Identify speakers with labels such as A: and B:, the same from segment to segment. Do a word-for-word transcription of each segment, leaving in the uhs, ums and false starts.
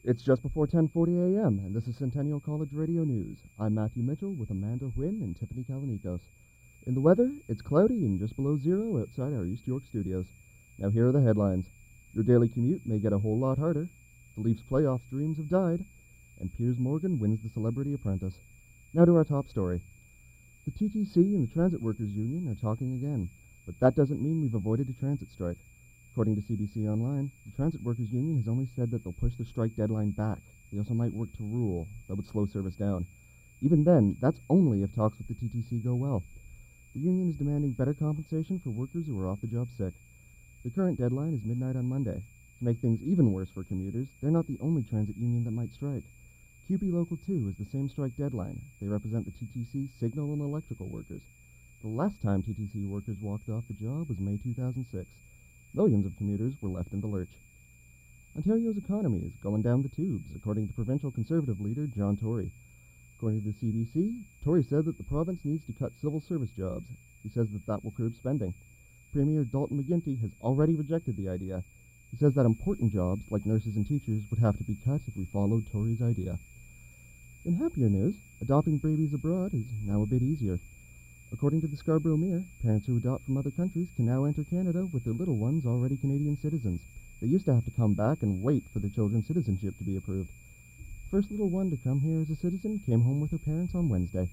A: It's just before ten forty a.m., and this is Centennial College Radio News. I'm Matthew Mitchell with Amanda Huynh and Tiffany Kalanikos. In the weather, it's cloudy and just below zero outside our East York studios. Now here are the headlines. Your daily commute may get a whole lot harder. The Leafs playoffs dreams have died, and Piers Morgan wins the Celebrity Apprentice. Now to our top story. The T T C and the Transit Workers Union are talking again, but that doesn't mean we've avoided a transit strike. According to C B C Online, the Transit Workers Union has only said that they'll push the strike deadline back. They also might work to rule that would slow service down. Even then, that's only if talks with the T T C go well. The union is demanding better compensation for workers who are off the job sick. The current deadline is midnight on Monday. To make things even worse for commuters, they're not the only transit union that might strike. Q P Local two is the same strike deadline. They represent the T T C signal and electrical workers. The last time T T C workers walked off the job was May two thousand six. Millions of commuters were left in the lurch. Ontario's economy is going down the tubes, according to provincial Conservative leader John Tory. According to the C B C, Tory said that the province needs to cut civil service jobs. He says that that will curb spending. Premier Dalton McGuinty has already rejected the idea. He says that important jobs, like nurses and teachers, would have to be cut if we followed Tory's idea. In happier news, adopting babies abroad is now a bit easier. According to the Scarborough Mirror, parents who adopt from other countries can now enter Canada with their little ones already Canadian citizens. They used to have to come back and wait for their children's citizenship to be approved. First little one to come here as a citizen came home with her parents on Wednesday.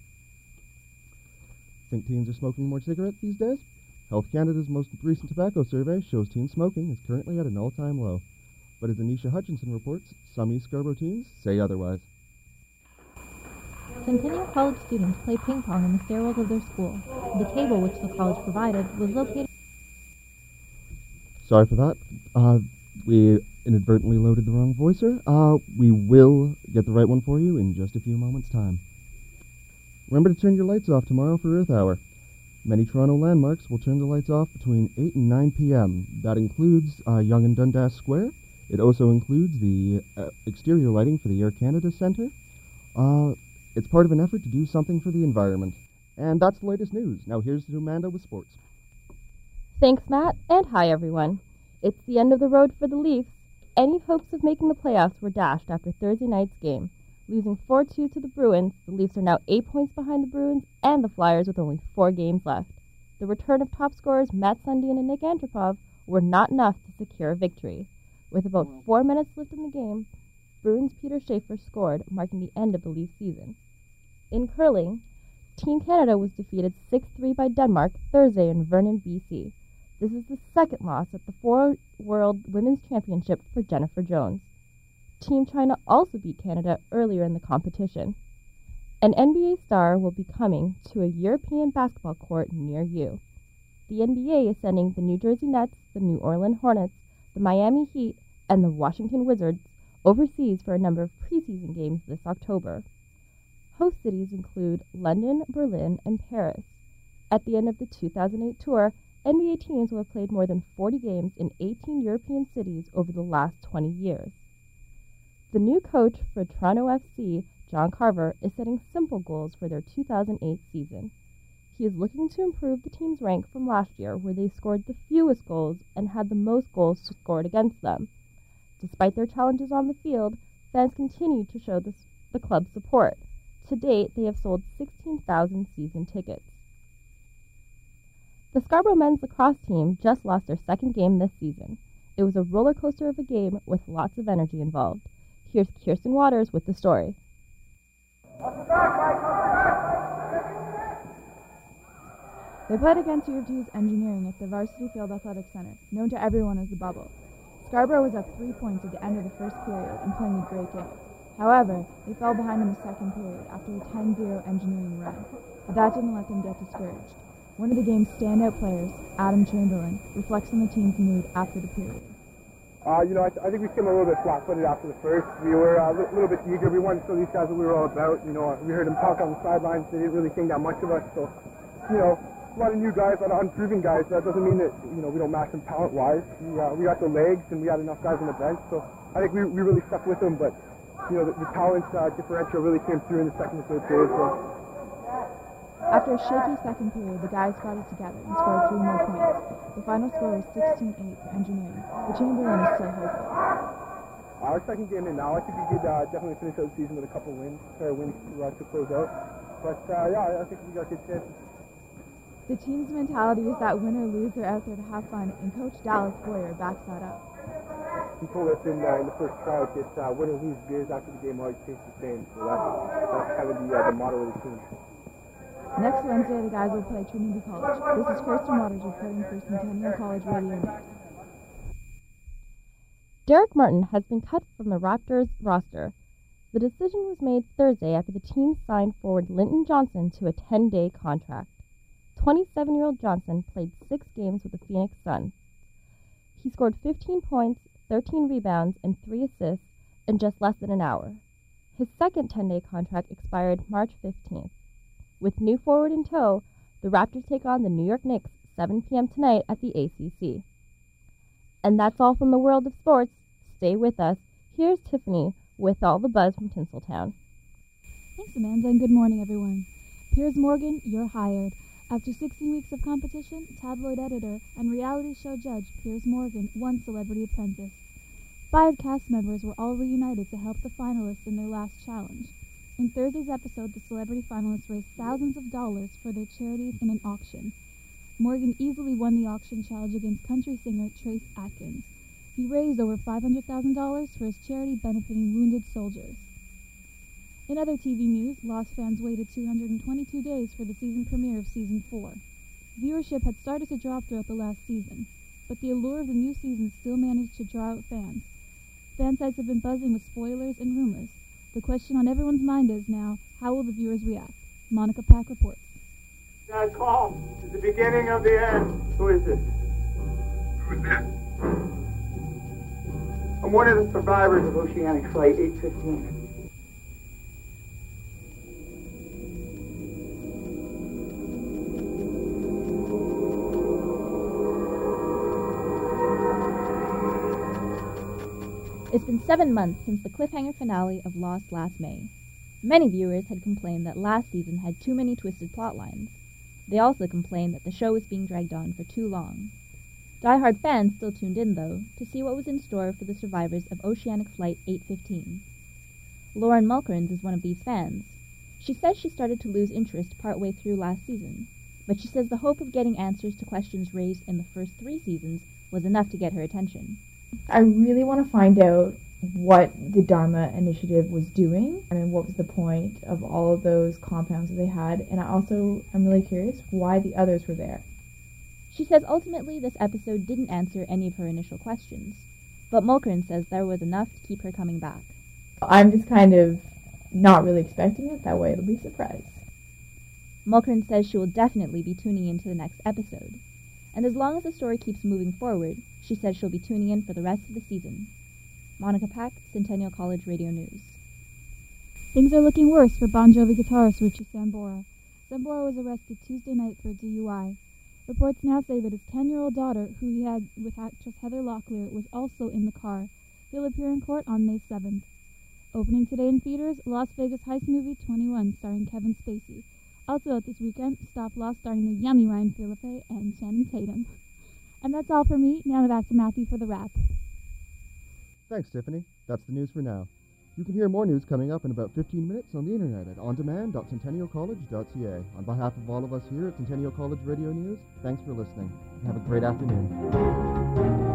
A: Think teens are smoking more cigarettes these days? Health Canada's most recent tobacco survey shows teen smoking is currently at an all-time low. But as Anisha Hutchinson reports, some East Scarborough teens say otherwise.
B: Centennial College students play ping pong in the stairwells of their school. The table which the college provided was located...
A: Sorry for that. Uh, we inadvertently loaded the wrong voicer. Uh, we will get the right one for you in just a few moments' time. Remember to turn your lights off tomorrow for Earth Hour. Many Toronto landmarks will turn the lights off between eight and nine p.m. That includes uh, Yonge and Dundas Square. It also includes the uh, exterior lighting for the Air Canada Centre. Uh... It's part of an effort to do something for the environment. And that's the latest news. Now here's to Amanda with sports.
B: Thanks, Matt, and hi, everyone. It's the end of the road for the Leafs. Any hopes of making the playoffs were dashed after Thursday night's game. Losing four two to the Bruins, the Leafs are now eight points behind the Bruins and the Flyers with only four games left. The return of top scorers Matt Sundin and Nick Antropov were not enough to secure a victory. With about four minutes left in the game, Bruins' Peter Schaefer scored, marking the end of the Leafs season. In curling, Team Canada was defeated six three by Denmark Thursday in Vernon, B C. This is the second loss at the Four World Women's Championship for Jennifer Jones. Team China also beat Canada earlier in the competition. An N B A star will be coming to a European basketball court near you. The N B A is sending the New Jersey Nets, the New Orleans Hornets, the Miami Heat, and the Washington Wizards overseas for a number of preseason games this October. Host cities include London, Berlin, and Paris. At the end of the two thousand eight tour, N B A teams will have played more than forty games in eighteen European cities over the last twenty years. The new coach for Toronto F C, John Carver, is setting simple goals for their two thousand eight season. He is looking to improve the team's rank from last year, where they scored the fewest goals and had the most goals scored against them. Despite their challenges on the field, fans continue to show this, the club's support. To date, they have sold sixteen thousand season tickets. The Scarborough men's lacrosse team just lost their second game this season. It was a roller coaster of a game with lots of energy involved. Here's Kirsten Waters with the story.
C: They played against U of T's Engineering at the Varsity Field Athletic Center, known to everyone as the Bubble. Scarborough was up three points at the end of the first period and playing a great game. However, they fell behind in the second period after a ten zero Engineering run, but that didn't let them get discouraged. One of the game's standout players, Adam Chamberlain, reflects on the team's mood after the period.
D: Uh, you know, I, th- I think we came a little bit flat-footed after the first. We were a uh, li- little bit eager. We wanted to show these guys what we were all about. You know, we heard them talk on the sidelines. They didn't really think that much of us. So, you know, a lot of new guys, a lot of unproven guys. That doesn't mean that, you know, we don't match them talent-wise. We, uh, we got the legs, and we had enough guys on the bench. So I think we, we really stuck with them. But, you know, the, the talent uh, differential really came through in the second and third period. So.
C: After a shaky second period, the guys got it together and scored three more points. The final score was sixteen eight for Engineering, but Chamberlain is still hopeful.
D: Our second game in now. I think we could uh, definitely finish out the season with a couple wins, or wins to, uh, to close out. But uh, yeah, I think we got good chances.
C: The team's mentality is that win or lose, they're out there to have fun, and Coach Dallas Boyer backs that up.
D: He told us in, uh, in the first trial that uh, win or lose, beers after the game always taste the same. So that's, that's kind of the, uh, the motto of the team.
C: Next Wednesday, the guys will play Trinity College. This is Kirsten Waters reporting for Centennial College Radio News.
B: Derek Martin has been cut from the Raptors roster. The decision was made Thursday after the team signed forward Linton Johnson to a ten-day contract. twenty-seven-year-old Johnson played six games with the Phoenix Suns. He scored fifteen points, thirteen rebounds, and three assists in just less than an hour. His second ten-day contract expired March fifteenth. With new forward in tow, the Raptors take on the New York Knicks seven p.m. tonight at the A C C. And that's all from the world of sports. Stay with us. Here's Tiffany with all the buzz from Tinseltown.
C: Thanks, Amanda, and good morning, everyone. Piers Morgan, you're hired. After sixteen weeks of competition, tabloid editor and reality show judge Piers Morgan won Celebrity Apprentice. Five cast members were all reunited to help the finalists in their last challenge. In Thursday's episode, the celebrity finalists raised thousands of dollars for their charities in an auction. Morgan easily won the auction challenge against country singer Trace Atkins. He raised over five hundred thousand dollars for his charity benefiting wounded soldiers. In other T V news, Lost fans waited two hundred twenty-two days for the season premiere of Season four. Viewership had started to drop throughout the last season, but the allure of the new season still managed to draw out fans. Fan sites have been buzzing with spoilers and rumors. The question on everyone's mind is now, how will the viewers react? Monica Pack reports.
E: That call is the beginning of the end. Who is this?
F: Who is this?
E: I'm one of the survivors of Oceanic Flight eight fifteen.
G: It's been seven months since the cliffhanger finale of Lost last May. Many viewers had complained that last season had too many twisted plot lines. They also complained that the show was being dragged on for too long. Die-hard fans still tuned in, though, to see what was in store for the survivors of Oceanic Flight eight fifteen. Lauren Mulkerns is one of these fans. She says she started to lose interest partway through last season, but she says the hope of getting answers to questions raised in the first three seasons was enough to get her attention.
H: I really want to find out what the Dharma Initiative was doing and what was the point of all of those compounds that they had, and I also am really curious why the others were there.
G: She says ultimately this episode didn't answer any of her initial questions, but Mulkern says there was enough to keep her coming back.
H: I'm just kind of not really expecting it that way. It'll be a surprise.
G: Mulkern says she will definitely be tuning in to the next episode, and as long as the story keeps moving forward, she says she'll be tuning in for the rest of the season. Monica Pack, Centennial College Radio News.
C: Things are looking worse for Bon Jovi guitarist Richie Sambora. Sambora was arrested Tuesday night for a D U I. Reports now say that his ten-year-old daughter, who he had with actress Heather Locklear, was also in the car. He'll appear in court on May seventh. Opening today in theaters, Las Vegas heist movie twenty-one, starring Kevin Spacey. Also out this weekend, Stop Loss, starring the yummy Ryan Phillippe and Channing Tatum. And that's all for me. Now back to Matthew for the wrap.
A: Thanks, Tiffany. That's the news for now. You can hear more news coming up in about fifteen minutes on the internet at on demand dot centennial college dot c a. On behalf of all of us here at Centennial College Radio News, thanks for listening. Have a great afternoon.